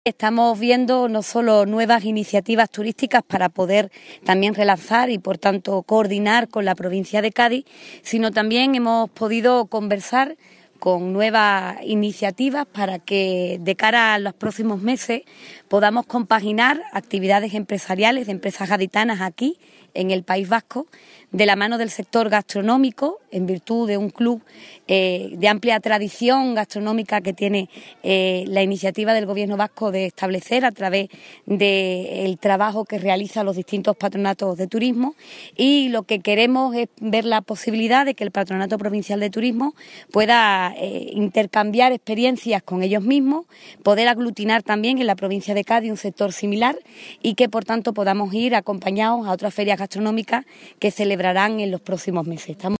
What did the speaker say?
Estamos viendo no solo nuevas iniciativas turísticas para poder también relanzar y, por tanto, coordinar con la provincia de Cádiz, sino también hemos podido conversar con nuevas iniciativas para que de cara a los próximos meses podamos compaginar actividades empresariales de empresas gaditanas aquí en el País Vasco de la mano del sector gastronómico, en virtud de un club de amplia tradición gastronómica que tiene la iniciativa del Gobierno vasco de establecer a través del trabajo que realizan los distintos patronatos de turismo, y lo que queremos es ver la posibilidad de que el Patronato Provincial de Turismo pueda intercambiar experiencias con ellos mismos, poder aglutinar también en la provincia de Cádiz un sector similar y que por tanto podamos ir acompañados a otras ferias gastronómicas que celebrarán en los próximos meses.